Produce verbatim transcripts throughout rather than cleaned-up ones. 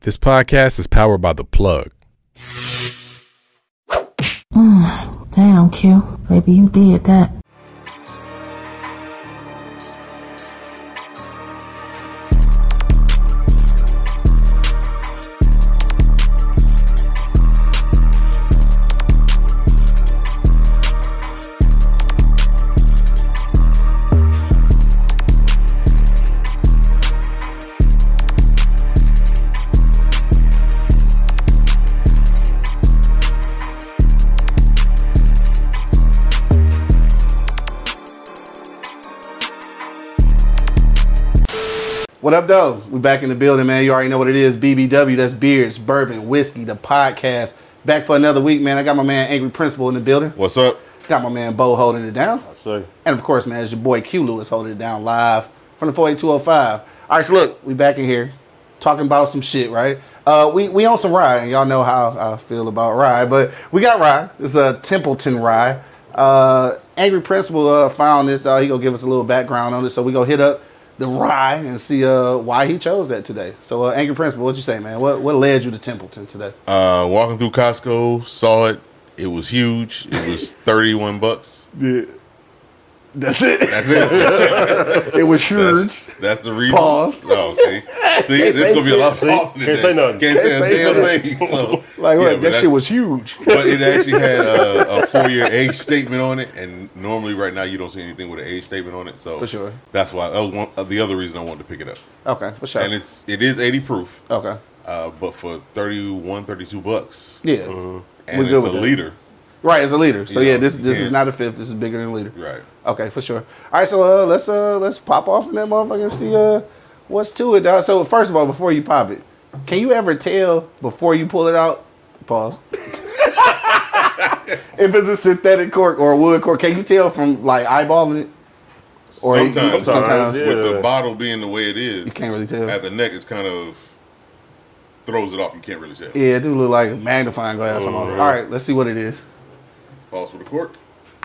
This podcast is powered by The Plug. Mm, damn, Q. Baby, you did that. What up, though? We back in the building, man. You already know what it is. B B W, that's beers, bourbon, whiskey, the podcast. Back for another week, man. I got my man Angry Principal in the building. What's up? Got my man Bo holding it down. I see. And of course, man, it's your boy Q Lewis holding it down live from the four eight two oh five. All right, so look, we back in here talking about some shit, right? Uh, we we on some rye, and y'all know how I feel about rye, but we got rye. It's a Templeton rye. Uh, Angry Principal uh, found this, dog. He gonna give us a little background on it, so we gonna hit up the rye and see uh, why he chose that today. So, uh, Angry Principal, what you say, man? What what led you to Templeton today? Uh, walking through Costco, saw it. It was huge. It was thirty-one bucks. Yeah. That's it. That's it. It was huge. That's, that's the reason. Pause. Oh, see, see, this is gonna be a lot of pause today. Can't say nothing. Can't, Can't say say a damn nothing. thing. So, Like, yeah, what? but That shit that's- was huge. But it actually had a, a four-year age statement on it, and normally right now you don't see anything with an age statement on it. So For sure. that's why that was one, uh, the other reason I wanted to pick it up. Okay, for sure. And it's it is eighty proof, Okay. uh, but for thirty-one, thirty-two bucks, Yeah. and We're good it's a with that. liter. Right, it's a liter. So, You yeah, know, this you this is can't- not a fifth. This is bigger than a liter. Right. Okay, for sure. All right, so uh, let's uh let's pop off in that motherfucker and see uh what's to it, dog. So first of all, before you pop it, can you ever tell before you pull it out? Pause. If it's a synthetic cork or a wood cork, can you tell from like eyeballing it? Or you- Sometimes, sometimes yeah. with the bottle being the way it is, you can't really tell. at the neck, it's kind of throws it off. You can't really tell. Yeah, it do look like a magnifying glass. Oh, almost. really? All right, let's see what it is. Pause for the cork.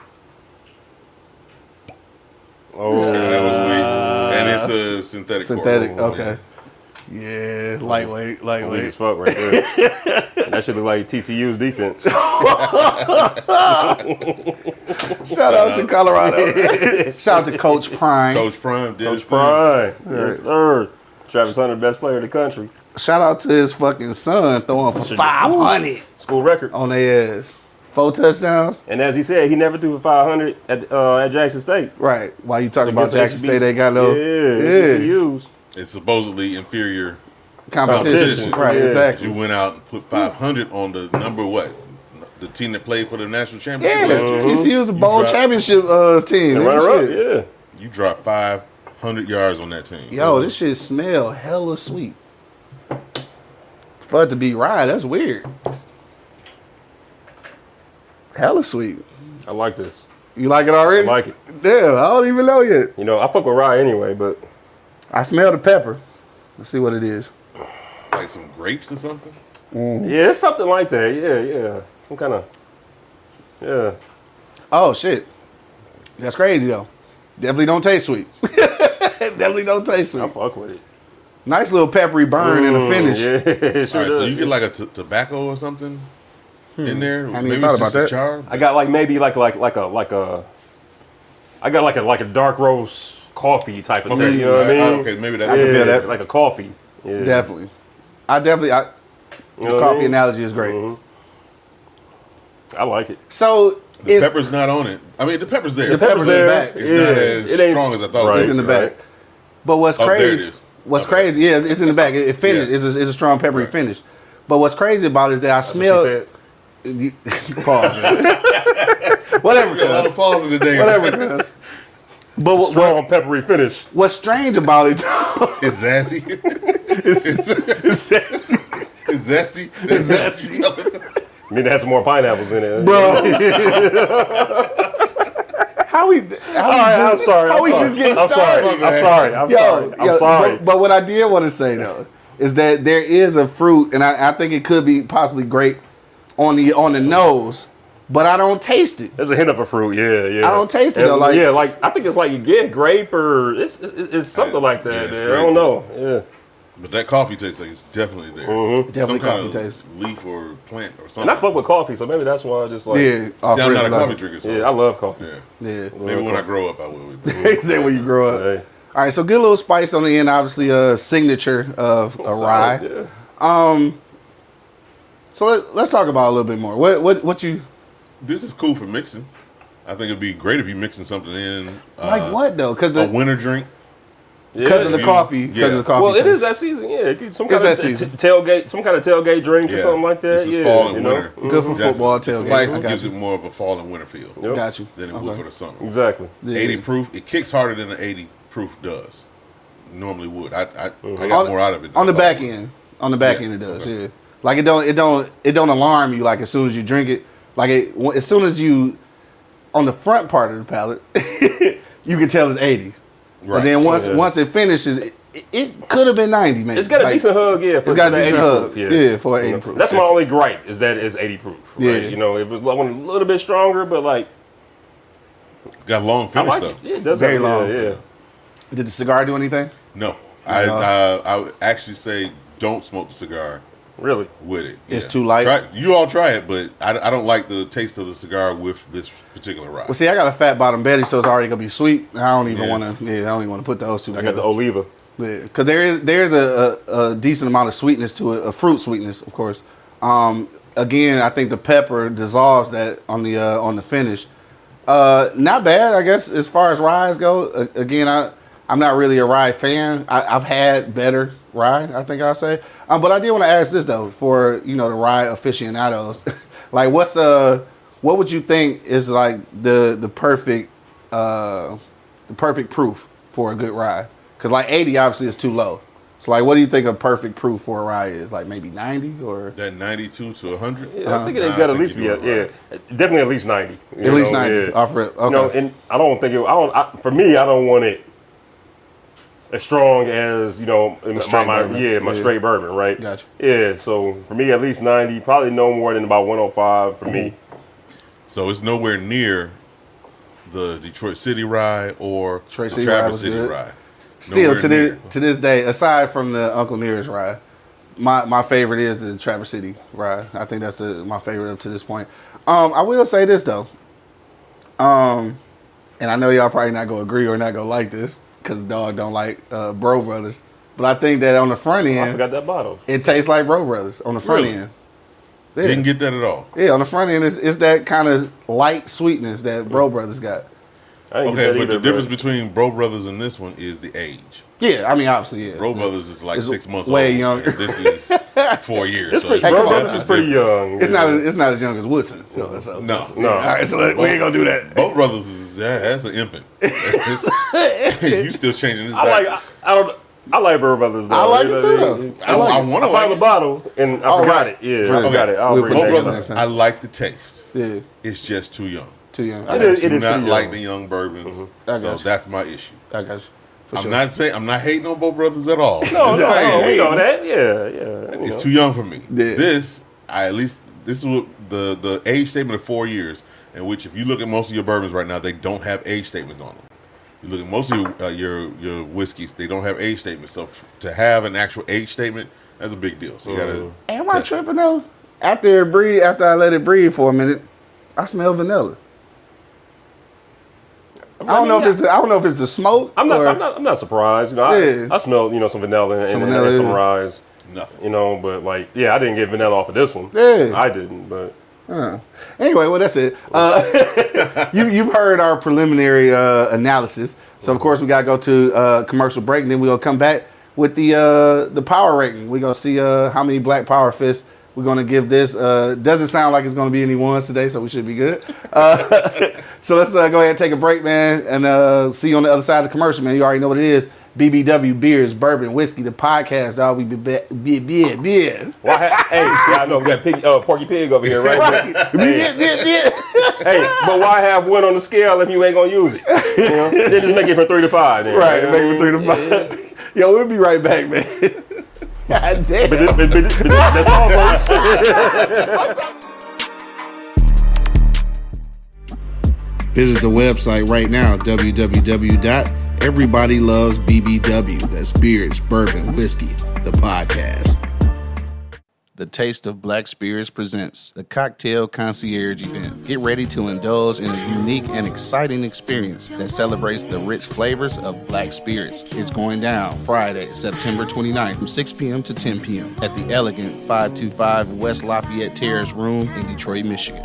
Oh, Yeah, that was weak. And it's a synthetic. Synthetic. cork. Okay. Yeah, lightweight, weak lightweight. as fuck right there. That should look like T C U's defense. Shout out to Colorado. Shout out to Coach Prime. Coach Prime did his Coach thing. Prime. Yes, sir. Travis Hunter, best player in the country. Shout out to his fucking son throwing for Should- five hundred School record. on their ass. Four touchdowns. And as he said, he never threw for five hundred at uh, at Jackson State. Right. While you talking about Against Jackson H B C. State, they got no Yeah, T C U's. It's supposedly inferior. competition. competition. Right, Yeah. exactly. You went out and put five hundred on the number what? The team that played for the national championship. Yeah, last year. T C U's a bowl dropped- championship uh, team. And That runner up, shit. yeah. You dropped five hundred yards on that team. Yo, this shit smell hella sweet. For it to be rye, that's weird. Hella sweet. I like this. You like it I already? like it. Damn, I don't even know yet. You know, I fuck with rye anyway, but I smell the pepper. Let's see what it is. Like some grapes or something. yeah, it's something like that. Yeah, yeah. Some kind of, yeah. Oh shit, that's crazy though. Definitely don't taste sweet. Definitely don't taste I sweet. fuck with it. Nice little peppery burn in the Mm, finish. Yeah, it sure All right, so does. you get like a t- tobacco or something in there. Hadn't even Maybe thought it's about just a that. char. I got like maybe like like like a like a. I got like a like a dark roast coffee type of Okay, thing. You know what I uh, mean? okay, maybe that's I can Yeah, feel that. like a coffee. Yeah. Definitely. I definitely. I, You the know what I coffee mean? analogy is great. Mhm. I like it. So The it's, pepper's not on it. I mean, the pepper's there. The pepper's in the back. It's Yeah. not as It ain't- strong as I thought. Right. it it's in the was, back. right? But what's Oh, crazy? there it is. What's Okay. crazy? Yeah, it's, it's in the back. It, it finished. Yeah. It's, a, it's a strong peppery Right. finish. But what's crazy about it is that I That's what smell. she said. You, pause. Man. Whatever. We got a lot of Cuz. pause in the day. Whatever. Cuz. But what, what, Strong peppery finish. what's strange about it? though, It's zassy. it's, it's zesty. It's zesty. It's zesty. I mean, it has some more pineapples in it. bro. How we? How we All right, I'm just, sorry. How I'm we sorry. just getting I'm started? sorry. I'm sorry. I'm Yo, sorry. I'm yo, sorry. But, but what I did want to say though is that there is a fruit, and I, I think it could be possibly great on the on the nose, but I don't taste it. There's a hint of a fruit, yeah, yeah. I don't taste it, And, though, like- yeah, like I think it's like you get grape or it's it's, it's something Yeah, like yeah, that. it's man. I grape. don't know. Yeah, But that coffee taste like it's definitely there. Mm-hmm. Definitely Some kind coffee of taste. leaf or plant or And something. I fuck with coffee, so maybe that's why I just like. Yeah. See, I'm not a Alfred, coffee like- drinker. So Yeah, I love coffee. yeah. Yeah. Maybe when I grow up, I will. Be. Is that when you grow up? Hey. All right, so good little spice on the end. Obviously, a signature of a rye. Yeah. Um, so let, let's talk about it a little bit more. What what what you This is cool for mixing. I think it'd be great if you mixing something in. Uh, like? What though? Because A the winter drink. because of the you- coffee. Because yeah. of the coffee. Well, it taste. is that season. Yeah, it could- some It's kind that of t- season. t- tailgate, some kind of tailgate drink or Yeah. something like that. This is yeah, fall and you know? winter. Mhm. Good for football The tailgate. spice I got gives you. it more of a fall and winter feel Yep. Got you. than it Okay. would for the summer. Exactly. Yeah. eighty proof, it kicks harder than an eighty proof does. Normally would. I I, Mm-hmm. I got On- more out of it. than on I the thought back I would. end. On the back Yeah, end, it does. okay. Yeah. Like it don't it don't it don't alarm you like as soon as you drink it. Like it as soon as you on the front part of the palate, you can tell it's eighty. Right. But then once Yeah. once it finishes, it, it could have been ninety, man. It's got a Like, decent hug, yeah. For It's got a the decent eighty hug, proof, yeah, for an You eighty know, proof. That's my It's- only gripe is that it's eighty proof. Right? Yeah. You know, it was like when a little bit stronger, but like Got a long I finish like though. it. Yeah, it does Very have, long. Yeah, yeah. Did the cigar do anything? No, I No. uh, I would actually say don't smoke the cigar Really. with it. It's Yeah. too light? Try, you all try it, but I, I don't like the taste of the cigar with this particular rye. Well, see, I got a fat bottom Betty, so it's already gonna be sweet. I don't even Yeah. want to. Yeah, I don't even want to put those two I got together. the Oliva. Because there is there's a, a, a decent amount of sweetness to it, a fruit sweetness, of course. Um, again, I think the pepper dissolves that on the uh, on the finish. Uh, not bad, I guess, as far as ryes go. Uh, again, I I'm not really a rye fan. I, I've had better rye, I think I'll say. Um, but I did want to ask this though, for you know the rye aficionados, like what's uh what would you think is like the the perfect uh the perfect proof for a good rye? Because like eighty obviously is too low. So like, what do you think a perfect proof for a rye is? Like maybe ninety or That ninety-two to one hundred. Yeah, I think Nah, they I got at think least you be do a, it yeah, right. definitely at least ninety. you at least know, ninety yeah. off rip? Okay. You know, and I don't think it. I don't. I, for me, I don't want it as strong as you know my, straight my bourbon. yeah my Yeah. straight bourbon, right? Gotcha. Yeah, so for me, at least ninety. Probably no more than about one hundred five for me. So it's nowhere near the Detroit City rye or Detroit the City rye Traverse was City good. rye. Still Nowhere to this near. to this day, aside from the Uncle Nearest rye, my my favorite is the Traverse City rye. I think that's the my favorite up to this point. Um, I will say this though. Um, and I know y'all probably not gonna agree or not gonna like this because dog don't like uh, Bro Brothers. But I think that on the front I end, forgot that bottle. it tastes like Bro Brothers on the front Really? end. You Yeah. didn't get that at all. Yeah, on the front end, it's, it's that kind of light sweetness that Bro Brothers got. I didn't Okay, get that but either, the difference between Bro Brothers and this one is the age. Yeah, I mean, obviously, yeah. Bro Brothers is like It's six months way old. younger. and This is four years. It's so pretty, Hey, Bro come on, Brothers now. is pretty young. It's yeah. not it's not as young as Woodson. You know, so, No. No. All right, so let, we ain't gonna do that. Bro Brothers is yeah, that's an infant. It's- you still changing this I back. like. I, I don't. I like Bro Brothers. Though. I like You it know, too, they- though. I, I like I it. want I to found like the it. bottle and I Oh, forgot right. it. Yeah, Okay. I forgot it. I'll We'll bring put it that Bro back. next Brothers, time. I like the taste. Yeah, It's just too young. too young. It I is- got it you. do is not pretty like young. the young bourbons. I So got you. that's my issue. I got you. For I'm sure. not saying I'm not hating on Bro Brothers at all. No, I'm no, just saying, no, we know that. Yeah, yeah. you It's know. too young for me. Yeah. This, I at least this is what the the age statement of four years, in which if you look at most of your bourbons right now, they don't have age statements on them. You look at most of your uh, your, your whiskeys, they don't have age statements. So f- to have an actual age statement, that's a big deal. So you gotta. Am I test it. tripping though? After it breathe, after I let it breathe for a minute, I smell vanilla. I don't know if it's the, I don't know if it's the smoke. I'm not, or- I'm not. I'm not surprised. You know, I, Yeah. I smell you know some vanilla and, Some and, vanilla, and some yeah. rye. Nothing. You know, but like, yeah, I didn't get vanilla off of this one. Yeah. I didn't, but Uh, anyway, well, that's it. Uh, you, you've heard our preliminary uh, analysis. So, of course, we got to go to uh, commercial break, and then we're going to come back with the uh, the power rating. We're going to see uh, how many Black Power Fists we're going to give this. Uh, doesn't sound like it's going to be any ones today, so we should be good. Uh, so let's uh, go ahead and take a break, man, and uh, see you on the other side of the commercial, man. You already know what it is. B B W Beers, Bourbon, Whiskey, the podcast, dog. We be be be be be. well, I ha- hey, yeah, I know we got pig, uh, Porky Pig over here, right? Right. But, hey, hey, but why have one on the scale if you ain't gonna use it? You know, then just make it from three to five. Then, Right, you know make what it I three to mean? five. Yo, we'll be right back, man. God damn. But, this, but, this, but this, that's all, folks. Visit the website right now, w w w dot everybody loves b b w. That's beers, bourbon, whiskey, the podcast. The Taste of Black Spirits presents the Cocktail Concierge event. Get ready to indulge in a unique and exciting experience that celebrates the rich flavors of black spirits. It's going down Friday, September twenty-ninth from six p.m. to ten p.m. at the elegant five two five West Lafayette Terrace Room in Detroit, Michigan.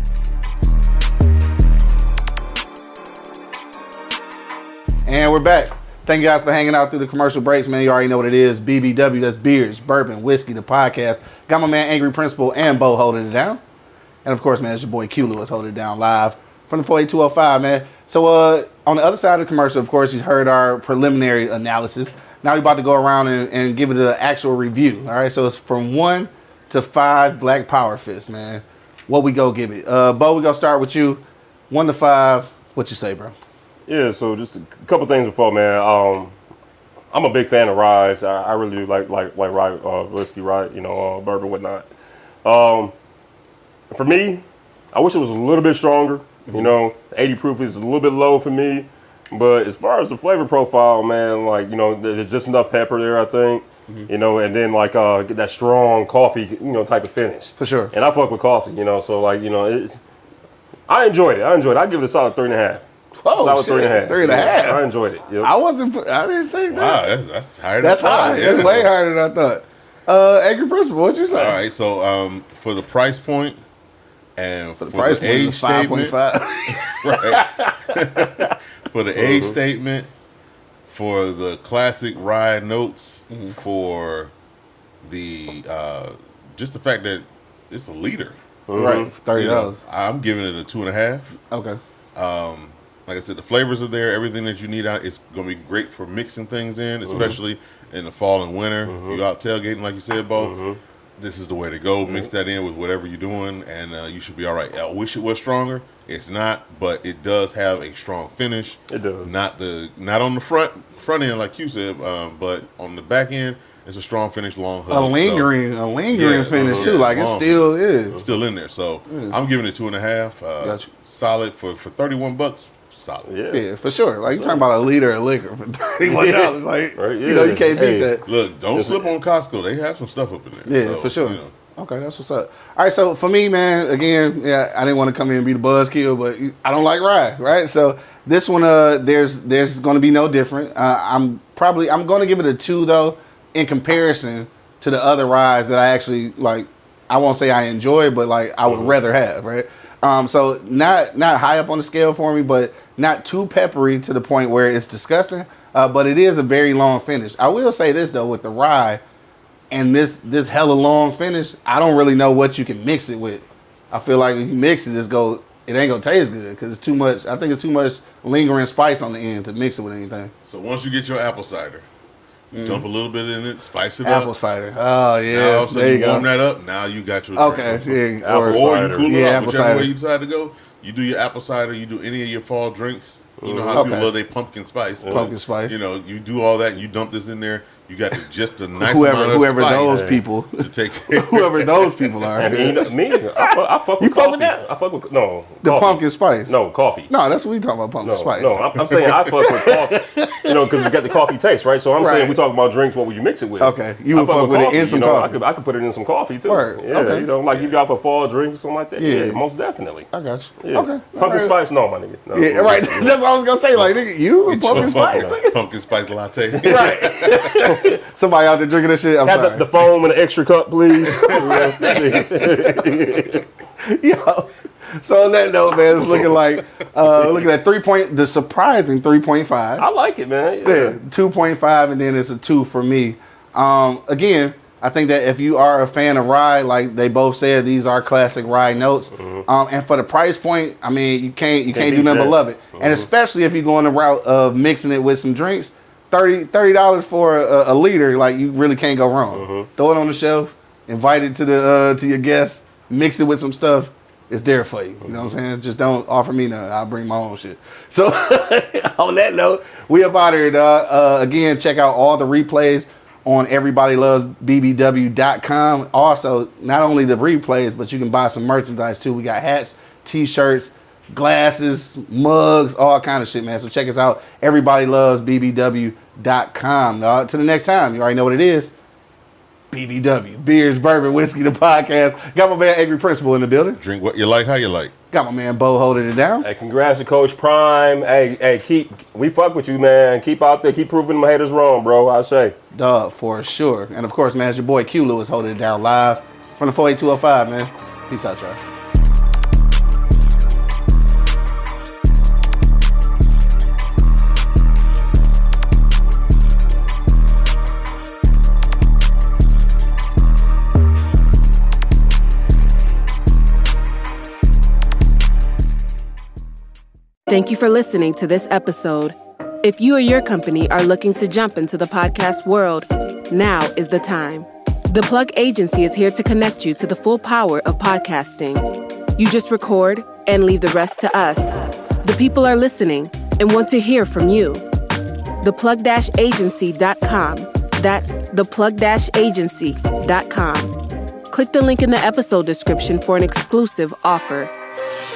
And we're back. Thank you guys for hanging out through the commercial breaks, man. You already know what it is. B B W, that's beers, bourbon, whiskey, the podcast. Got my man Angry Principal and Bo holding it down. And of course, man, it's your boy Q Lewis holding it down live from the four eight two oh five, man. So uh, on the other side of the commercial, of course, you heard our preliminary analysis. Now we're about to go around and, and give it an actual review. All right, so it's from one to five Black Power Fists, man. What we go give it? Uh, Bo, we gonna start with you. One to five. What you say, bro? Yeah, so just a couple things before, man. Um, I'm a big fan of rye. I, I really do like like like rye uh, whiskey, rye, you know, uh, bourbon, whatnot. Um, for me, I wish it was a little bit stronger. You know, eighty proof is a little bit low for me. But as far as the flavor profile, man, like, you know, there's just enough pepper there, I think. Mm-hmm. You know, and then like uh, get that strong coffee, you know, type of finish. For sure. And I fuck with coffee, you know, so like, you know, it's, I enjoyed it. I enjoyed it. I give it a solid three and a half. Oh, solid shit. three and a half. Three and a half. I enjoyed it. Yep. I wasn't. I didn't think that. Wow, that's, that's higher. That's than high. five. That's Yeah. way higher than I thought. Uh, Angry Principal, what you say? All right, so um, for the price point and For the for price the point, age it's five point statement, five. right? For the age statement, for the classic rye notes, Mm-hmm. for the uh, just the fact that it's a liter. Right, thirty You know, dollars. I'm giving it a two and a half. Okay. Um, like I said, the flavors are there. Everything that you need out. It's going to be great for mixing things in, especially in the fall and winter. Mm-hmm. If you're out tailgating, like you said, Bo, Mm-hmm. this is the way to go. Mix that in with whatever you're doing, and uh, you should be all right. I wish it was stronger. It's not, but it does have a strong finish. It does. Not the not on the front front end like you said, um, but on the back end, it's a strong finish, long hug. A lingering, a lingering Yeah, finish uh-huh. too. Like it Long. still So, is. still in there. So I'm giving it two and a half. Uh, Gotcha. Solid for for thirty-one bucks. Solid. Yeah. Yeah, for sure. Like you talking about a liter of liquor for thirty-one dollars. Like Right, you know, yeah. you can't beat Hey. that. Look, don't Yes, slip on Costco. They have some stuff up in there. Yeah, So, for sure. you know. Okay, that's what's up. All right, so for me, man, again, yeah, I didn't want to come in and be the buzzkill, but I don't like rye, right? So this one, uh, there's there's going to be no different. Uh, I'm probably I'm going to give it a two though, in comparison to the other ryes that I actually like. I won't say I enjoy, but like I would rather have, right? Um, so not not high up on the scale for me, but not too peppery to the point where it's disgusting. Uh, but it is a very long finish. I will say this though, with the rye. And this this hella long finish, I don't really know what you can mix it with. I feel like if you mix it, it's go it ain't gonna taste good because it's too much. I think it's too much lingering spice on the end to mix it with anything. So once you get your apple cider, you dump a little bit in it, spice it Mm. Apple up. cider. Oh Now yeah, all of a sudden there you you warm go. that up. Now you got your Okay, drink. yeah, or, Apple Or cider. you cool it Yeah, off, apple whichever cider. way you decide to go. You do your apple cider. You do any of your fall drinks. You know how Okay. people love their pumpkin spice. but, Pumpkin spice. You know, you do all that and you dump this in there. You got the, just a nice whoever amount of whoever spice those people, to take whoever those people are. I mean, me, I fuck, I fuck with You fuck coffee. with that? I fuck with no The coffee. pumpkin spice. No coffee. no, that's what we talking about. Pumpkin No, spice. no, I'm, I'm saying I fuck with coffee, you know, because it's got the coffee taste, right? So I'm Right. saying we talking about drinks. What would you mix it with? Okay, you I would fuck with it in some you know, coffee. I could, I could put it in some coffee too. Word. Yeah, Okay. you know, like you got for fall drinks or something like that. Yeah. Yeah, most definitely. I got you. Yeah. Okay, Pumpkin all right. spice, no, my nigga. No. Yeah, right. That's what I was gonna say. Like, nigga, you a pumpkin spice, nigga. pumpkin spice latte. Right. Somebody out there drinking this shit. I'm Have sorry. the, the foam in an extra cup, please. Yo. So on that note, man, it's looking like uh looking at three point the surprising three point five. I like it, man. Yeah. Yeah, two point five, and then it's a two for me. Um, again, I think that if you are a fan of rye, like they both said, these are classic rye notes. Mm-hmm. Um, and for the price point, I mean, you can't you can't, do beat nothing but that. love it. And especially if you're going the route of mixing it with some drinks, thirty dollars for a, a liter, like you really can't go wrong. Throw it on the shelf, invite it to the uh, to your guests, mix it with some stuff. It's there for you. You know what I'm saying? Just don't offer me none. I'll bring my own shit. So on that note, we up out here, dog. Uh, again, check out all the replays on everybody loves b b w dot com. Also, not only the replays, but you can buy some merchandise too. We got hats, t-shirts, glasses, mugs, all kind of shit, man. So check us out. Everybody loves b b w dot com. Dog. Till the next time, you already know what it is. B B W, Beers, Bourbon, Whiskey, the podcast. Got my man Angry Principal in the building. Drink what you like, how you like. Got my man Bo holding it down. Hey, congrats to Coach Prime. Hey, hey, keep we fuck with you, man. Keep out there, keep proving them haters wrong, bro. I say. Duh, for sure. And of course, man, it's your boy Q Lewis holding it down live from the four eight two oh five, man. Peace out, y'all. Thank you for listening to this episode. If you or your company are looking to jump into the podcast world, now is the time. The Plug Agency is here to connect you to the full power of podcasting. You just record and leave the rest to us. The people are listening and want to hear from you. the plug dash agency dot com. That's the plug dash agency dot com. Click the link in the episode description for an exclusive offer.